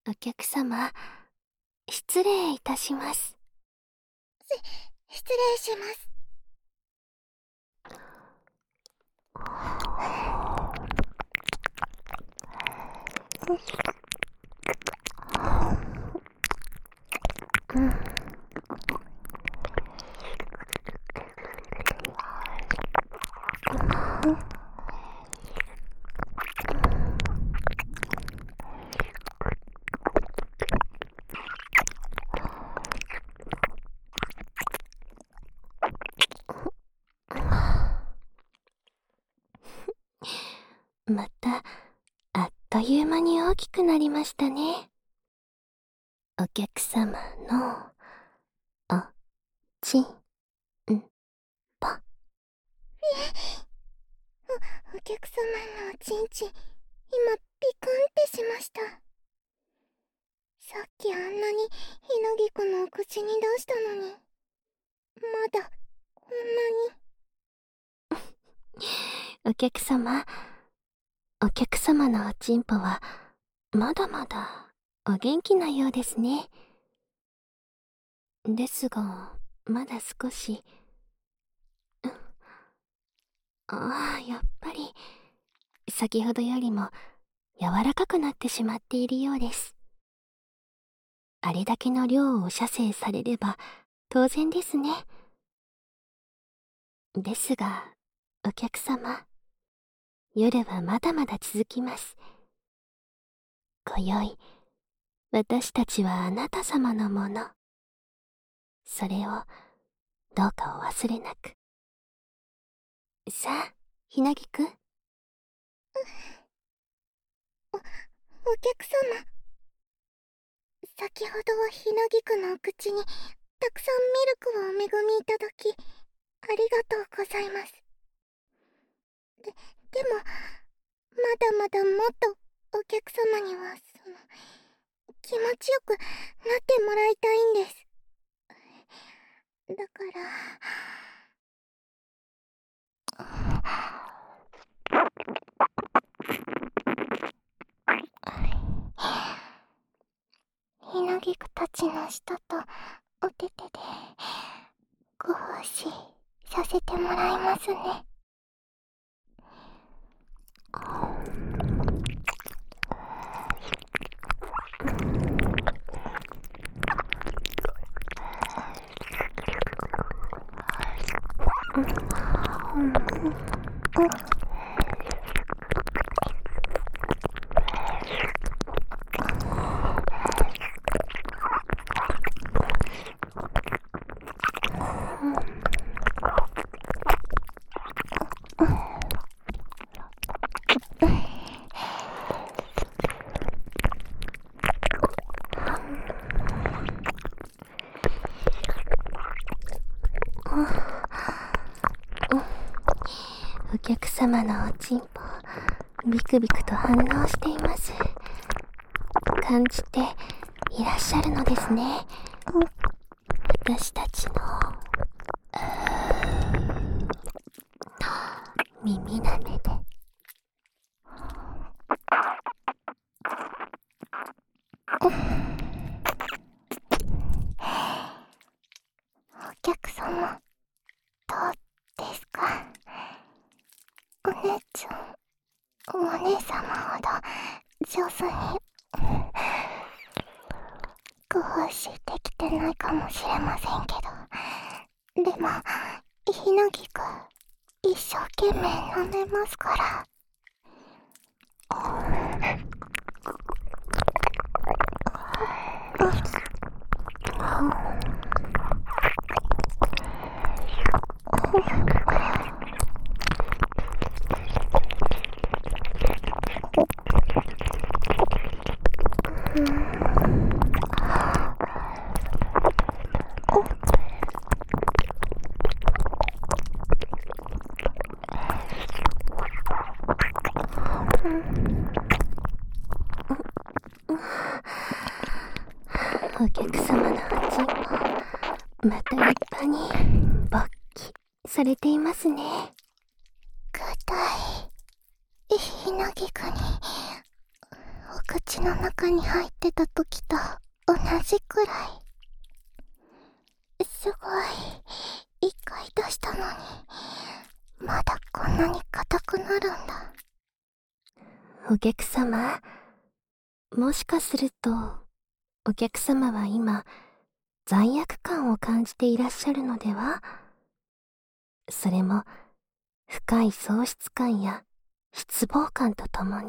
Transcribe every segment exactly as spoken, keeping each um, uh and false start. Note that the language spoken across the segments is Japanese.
お客様、失礼いたします。 し、失礼します。 うん。また、あっという間に大きくなりましたね。お客様の、お、ちん、ん、ぽ。 お、お客様のおちんちん、今、ピクンってしました。さっきあんなにひなぎくんのお口に出したのに、まだ、こんなに。 お客様、お客様のおちんぽは、まだまだ、お元気なようですね。ですが、まだ少し、うん、ああ、やっぱり、先ほどよりも、柔らかくなってしまっているようです。あれだけの量を射精されれば、当然ですね。ですが、お客様、夜はまだまだ続きます。今宵、私たちはあなた様のもの。それを、どうかお忘れなく。さあ、ひなぎくん。 お、お客様。先ほどはひなぎくんのお口に、たくさんミルクをお恵みいただき、ありがとうございます。で、でも、まだまだもっとお客様には、その、気持ちよくなってもらいたいんです。だから、ひなぎくたちの舌とおててで、ご奉仕させてもらいますね。 お客様のおちんぽ、ビクビクと反応しています。感じていらっしゃるのですね。私たちの耳なめで。 お客様、どうですか？お姉ちゃん、お姉様ほど上手にご奉仕できてないかもしれませんけど、でもひなぎくん一生懸命舐めますから。 お客様のおちんぽ、また立派に勃起されていますね。 ぐたいひなぎくんにお口の中に入ってた時と同じくらい。すごい。一回出したのに、まだこんなに硬くなるんだ。 お客様、もしかすると、お客様は今、罪悪感を感じていらっしゃるのでは？それも、深い喪失感や失望感とともに。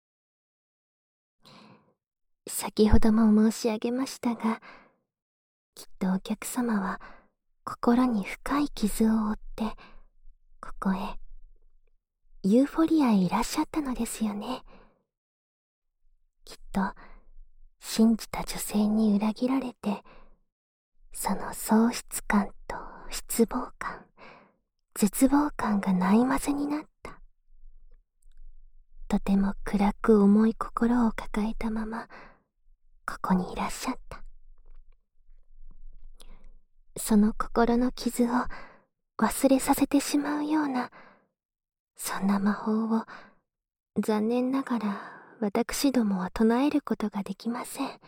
先ほども申し上げましたが、きっとお客様は心に深い傷を負って、ここへ、ユーフォリアへいらっしゃったのですよね。きっと、信じた女性に裏切られて、その喪失感と失望感、絶望感がないまぜになった。とても暗く重い心を抱えたまま、ここにいらっしゃった。その心の傷を忘れさせてしまうような、そんな魔法を残念ながら私どもは唱えることができません。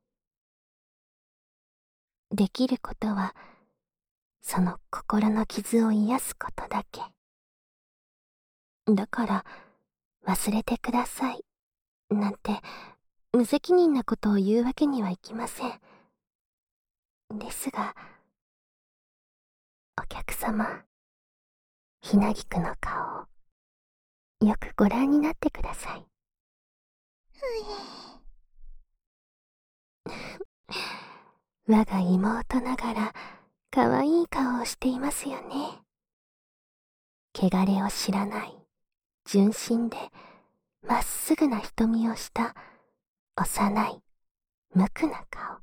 できることは、その心の傷を癒すことだけ。だから、忘れてください、なんて、無責任なことを言うわけにはいきません。ですが、お客様、ひなぎくの顔を、よくご覧になってください。我が妹ながら、かわいい顔をしていますよね。汚れを知らない、純真で、まっすぐな瞳をした、幼い、無垢な顔。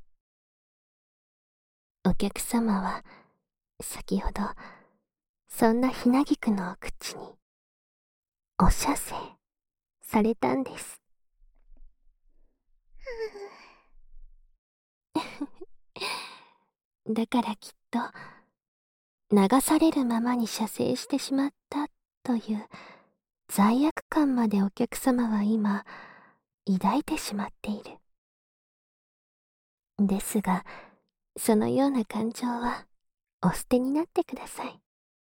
お客様は、先ほど、そんなひなぎくのお口に、お射精、されたんです。だからきっと、流されるままに射精してしまったという罪悪感までお客様は今抱いてしまっている。ですが、そのような感情はお捨てになってください。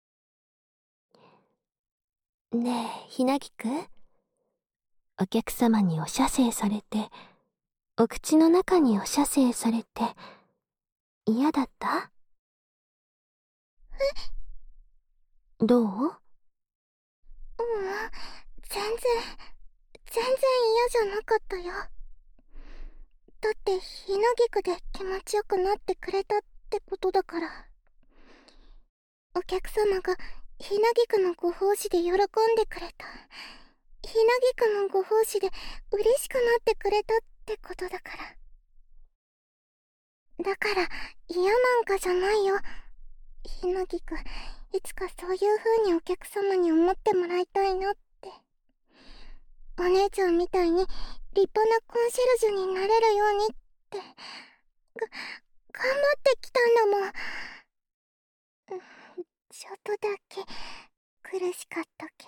ねえ、ひなぎく、お客様にお射精されて、お口の中にお射精されて、嫌だった？え？どう？ ううん、全然、全然嫌じゃなかったよ。だってひなぎくで気持ちよくなってくれたってことだから。お客様がひなぎくのご奉仕で喜んでくれた。ひなぎくのご奉仕で嬉しくなってくれたってことだから。だから嫌なんかじゃないよ。ひなぎく、いつかそういう風にお客様に思ってもらいたいなって。お姉ちゃんみたいに立派なコンシェルジュになれるようにって、が、頑張ってきたんだもん。ちょっとだけ苦しかったけ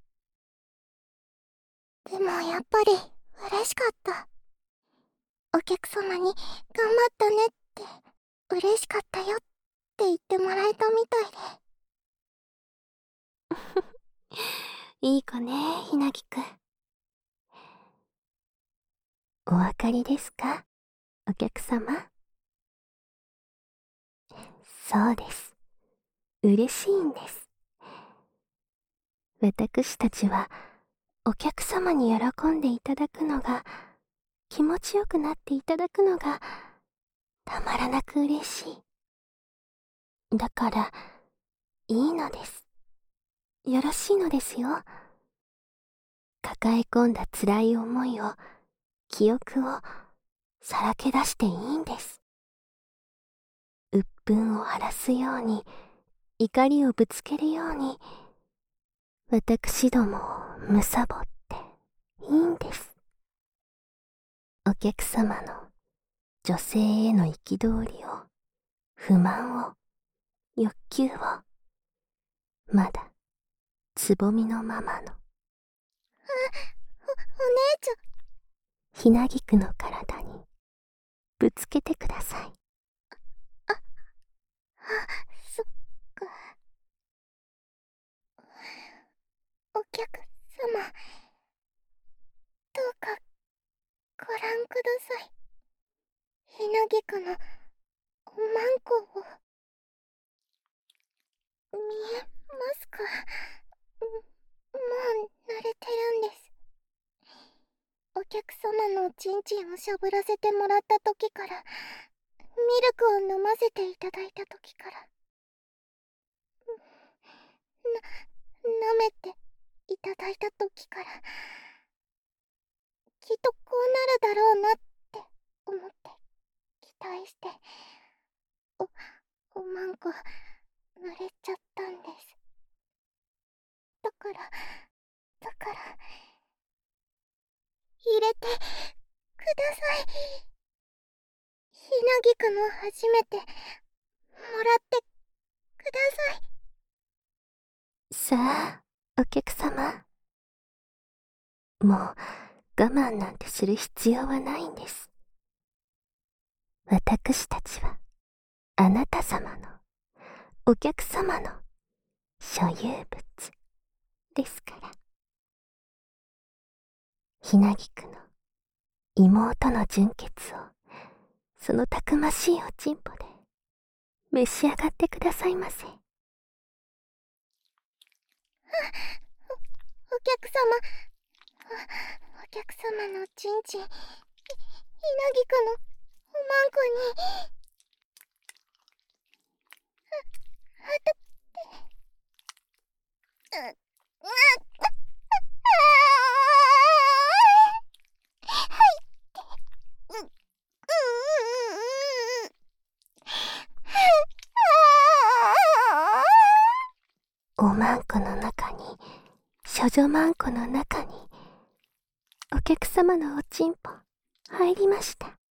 ど。でもやっぱり嬉しかった。お客様に頑張ったねって、嬉しかったよって言ってもらえたみたいで。いい子ね、ひなぎく。お分かりですか、お客様？そうです。嬉しいんです。私たちは、お客様に喜んでいただくのが、気持ちよくなっていただくのが、たまらなく嬉しい。だから、いいのです。よろしいのですよ。抱え込んだ辛い思いを、記憶を、さらけ出していいんです。鬱憤を晴らすように、怒りをぶつけるように、私どもをむさぼっていいんです。お客様の女性への憤りを、不満を、欲求を、まだ、つぼみのままの。 あ、お、お姉ちゃん。 ひなぎくの体にぶつけてください。 あ、あ、そっか。お客様、どうかご覧ください。ひなぎくのおまんこを。見えますか？もう慣れてるんです。お客様のおちんちんをしゃぶらせてもらった時から、ミルクを飲ませていただいた時から、な、舐めていただいた時から、きっとこうなるだろうなって思って期待して、お、おまんこ濡れちゃったんです。だから、だから、入れてください。ひなぎくの初めてもらってください。 さあ、お客様。もう我慢なんてする必要はないんです。私たちはあなた様の、お客様の所有物ですから。ひなぎくの妹の純血を、そのたくましいおちんぽで召し上がってくださいませ。お、 お客様、お、お客様のちんちん、ひ、ひなぎくのおまんこに、あ、当たって、う、う、う、はいって、う、う、う、 おまんこの中に、処女まんこの中に、お客様のおちんぽ入りました。こ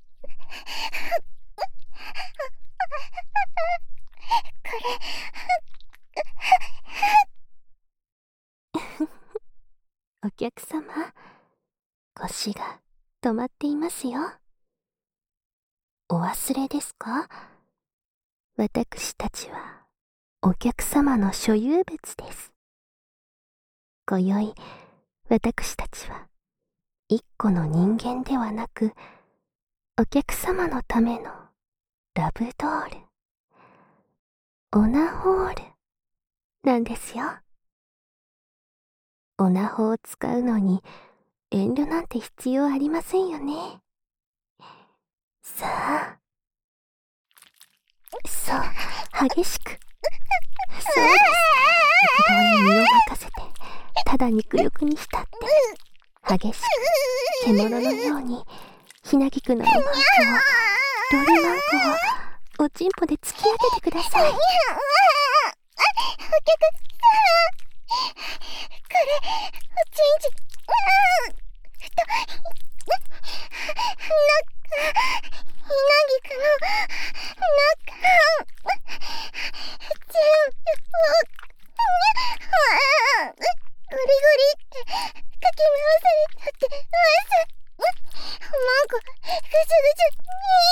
れお客様、腰が止まっていますよ。お忘れですか？私たちはお客様の所有物です。今宵、私たちは一個の人間ではなく、お客様のためのラブドール、オナホールなんですよ。オナホを使うのに遠慮なんて必要ありませんよね。さあ、そう、激しく。そうです。欲望に身を任せて、ただ肉欲に浸って、激しく、獣のように、ひなぎくのおまんこを、ロリマンコを、おちんぽで突き上げてください。お客様、これ、おちんちん、太い、中、ひなぎくの中、全部を、ゴリゴリってかき回されちゃってます。おまんこ、ぐちゅぐちゅ、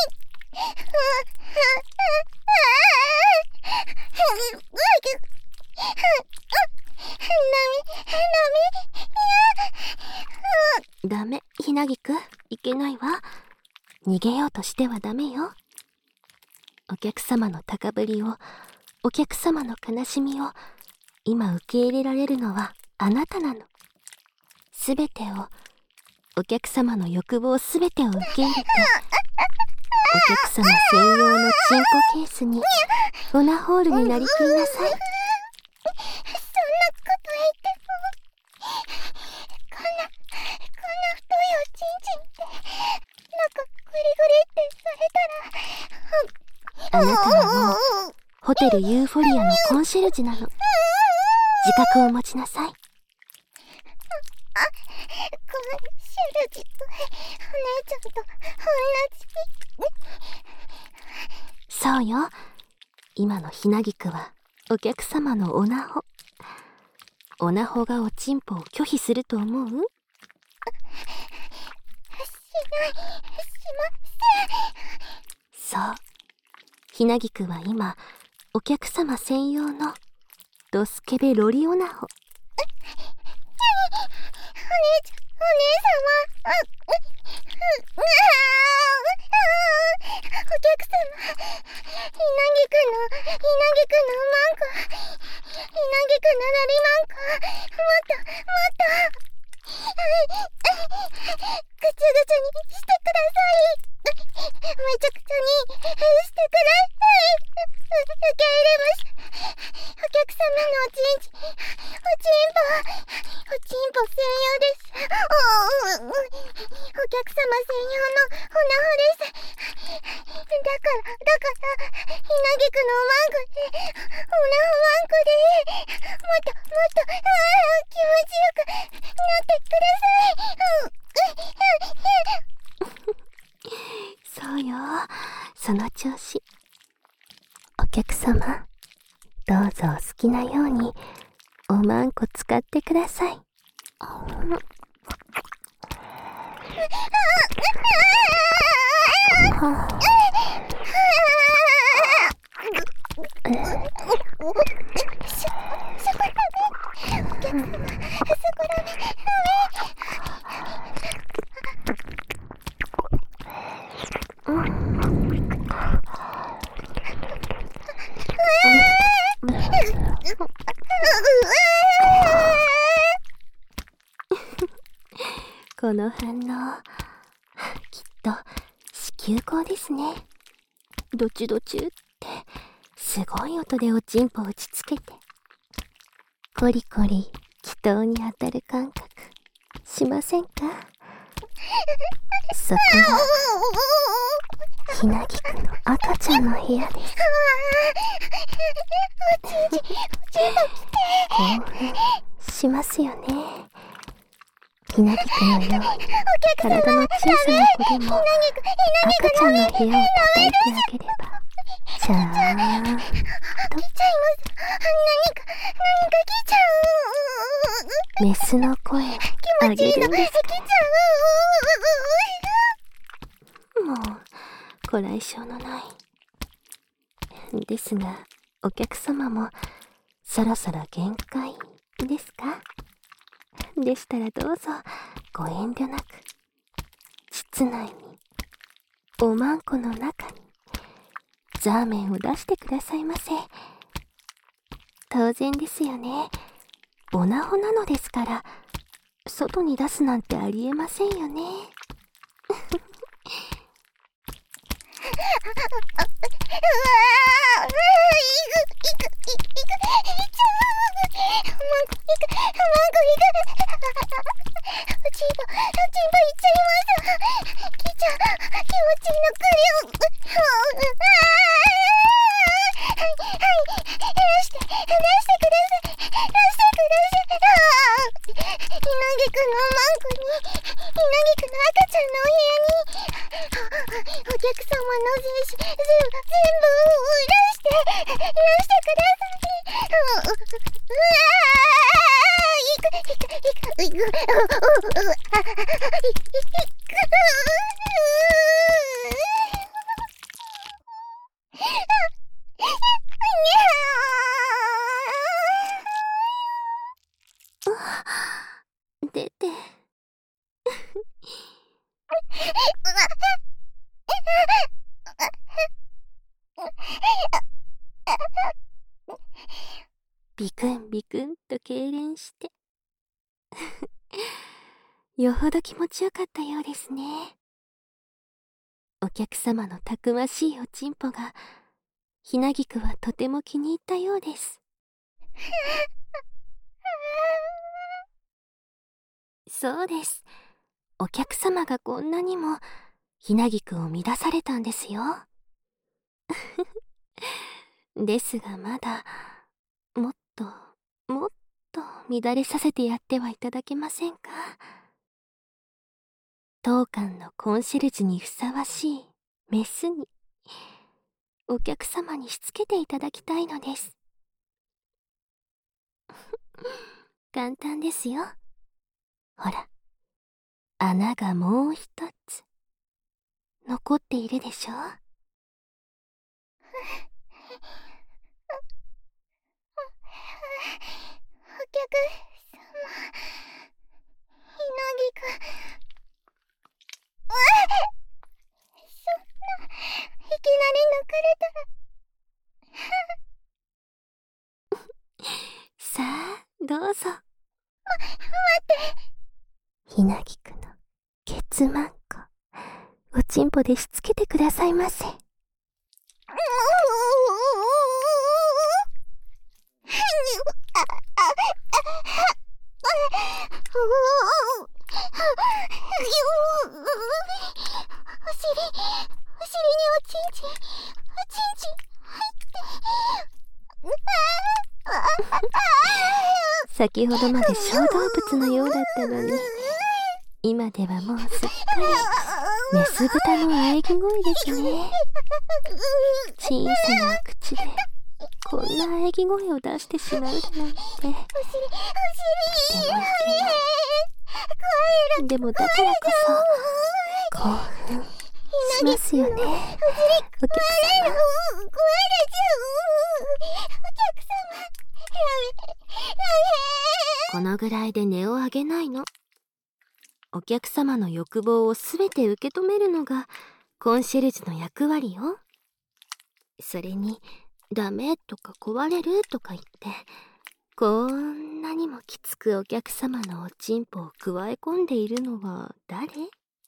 ダメ、ひなぎく、いけないわ。逃げようとしてはダメよ。お客様の高ぶりを、お客様の悲しみを、今受け入れられるのはあなたなの。すべてを、お客様の欲望すべてを受け入れて、お客様専用のチンポケースに、オナホールになりきりなさい。そんなこと言っても、こんな、こんな太いおちんちんって、中ゴリゴリってされたら、 あなたはもう、ホテルユーフォリアのコンシェルジュなの。自覚を持ちなさい。 あ、コンシェルジュ、お姉ちゃんと同じ。 そうよ。今のひなぎくは、お客様のオナホ。オナホがおちんぽを拒否すると思う？ そう、ひなぎくは今お客様専用のドスケベロリオナホ。 お姉ちゃん、お姉様、あ、う、う、うわー、お客様、ひなぎくの、ひなぎくのマンコ、ひなぎくのロリマンコ、もっと、もっと、ぐちゅぐちゅにしてください。めちゃくちゃにしてください。受け入れます。お客様のおちんちん、おちんぽ、おちんぽ専用です。お、お客様専用のオナホです。だから、だから、ひなぎくのマンコで、オナホマンコで、もっと、もっと、あー、気持ちよくなってくだそさい。 うよ、その調子。お客様、どうぞお好きなようにおまんこ使ってください。この反応、きっと子宮口ですね。ドチュドチュってすごい音でおちんぽ打ちつけて、コリコリ気筒に当たる感覚しませんか？そこはひなぎくの赤ちゃんの部屋です。興奮しますよね。ひなぎくのように体の小さな子でも赤ちゃんの部屋を叩いてあげれば、じゃーんと。 来ちゃいます。何か、何か来ちゃう。 メスの声をあげるんですか？ 来ちゃもうご来性のない。ですが、お客様もそろそろ限界ですか？でしたらどうぞご遠慮なく、室内におまんこの中にザーメンを出してくださいませ。当然ですよね。オナホなのですから、外に出すなんてありえませんよね。出て。ビクンビクンと痙攣してよほど気持ちよかったようですね。お客様のたくましいおちんぽがひなぎくはとても気に入ったようです。そうです。お客様がこんなにもひなぎくを乱されたんですよ。ですがまだもっともっと乱れさせてやってはいただけませんか？当館のコンシェルジュにふさわしいメスにお客様にしつけていただきたいのです。簡単ですよ。ほら、穴がもう一つ残っているでしょ。 お客様、ひなぎくん。うわそんな、いきなり抜かれたら。 さあ、どうぞ。ま、 待って。 ひなぎくのケツマンコ、おちんぽでしつけてくださいませ。 お尻、お尻におちんちん、おちんちん入って。 先ほどまで小動物のようだったのに、今ではもうすっかりメス豚の喘ぎ声ですね。小さな口でこんな喘ぎ声を出してしまうだなんて、とてもいけない。でもだからこそ興奮しますよね、お客様。このぐらいで音を上げないの。お客様の欲望をすべて受け止めるのがコンシェルジュの役割よ。それにダメとか壊れるとか言ってこんなにもきつくお客様のおちんぽをくわえ込んでいるのは誰？それ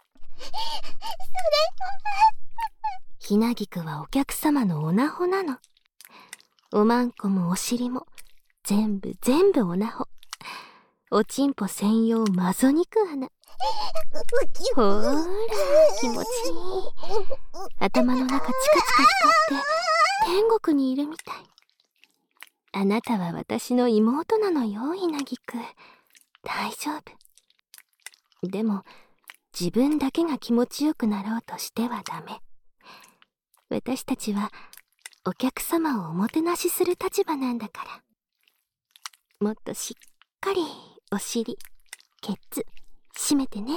ひなぎくはお客様のオナホなの。おまんこもお尻も全部全部オナホ。おちんぽ専用マゾ肉穴。ほーら気持ちいい。頭の中チカチカ光って天国にいるみたい。あなたは私の妹なのよ、ひなぎく。大丈夫。でも自分だけが気持ちよくなろうとしてはダメ。私たちはお客様をおもてなしする立場なんだから。もっとしっかりお尻、ケツ、締めてね。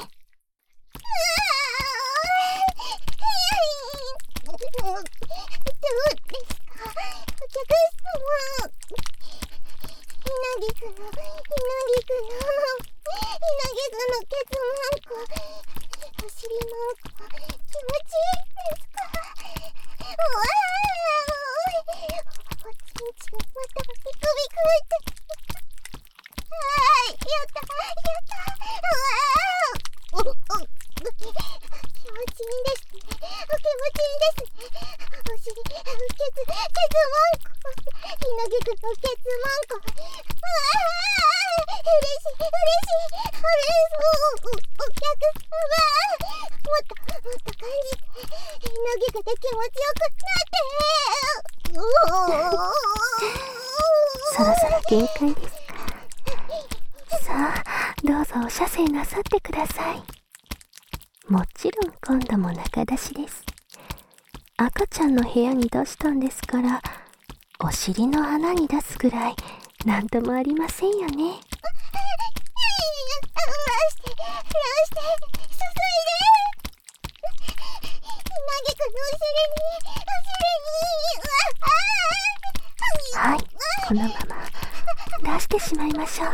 どうですか、お客様。ひなぎくの、ひなぎくの、ひなぎくのケツマンコ、お尻マンコ、気持ちいいですか？うわー、おちんちんまたビクビクって。はい、やったやった。うわー、おお気持ちいいですね。お気持ちいいですね。お尻、ケツ、ケツマンコ、ひなぎくのケツマンコ。うわー、嬉しい嬉しい。あれ、お、お客様、もっともっと感じて、ひなぎくで気持ちよくなって。 そろそろ限界ですか。さあ、どうぞお射精なさってください。もちろん今度も中出しです。赤ちゃんの部屋に出したんですから、お尻の穴に出すぐらいなんともありませんよね。 いやいやいや、回して、回して、注いで。ひなぎくのお尻に、お尻に、うわあ。 はい、このまま出してしまいましょう。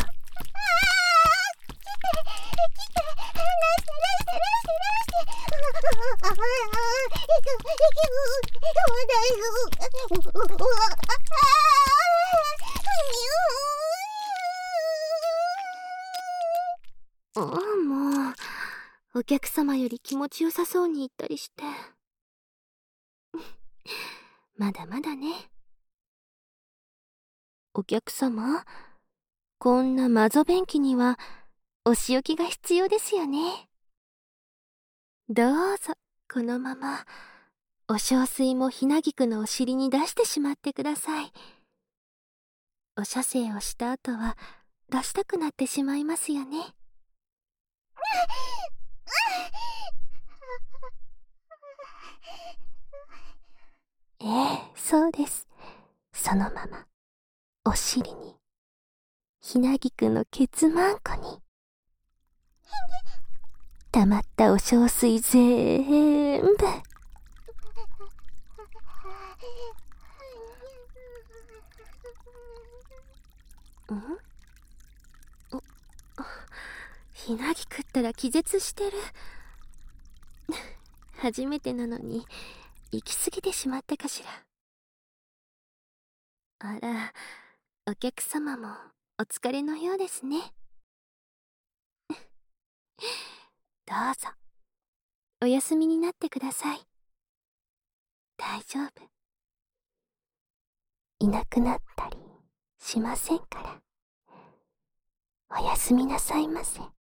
ああ、もうお客様より気持ちよさそうに言ったりしてまだまだね。お客様、こんなマゾ便器にはお仕置きが必要ですよね。どうぞこのままお小水もひなぎくのお尻に出してしまってください。お射精をした後は出したくなってしまいますよね。ええ、そうです。そのままお尻に、ひなぎくのケツマンコに、溜まったお小水ぜ全部。ん？ひなぎ食ったら気絶してる。初めてなのに行き過ぎてしまったかしら。あら、お客様もお疲れのようですね。どうぞお休みになってください。大丈夫。いなくなったりしませんから。おやすみなさいませ。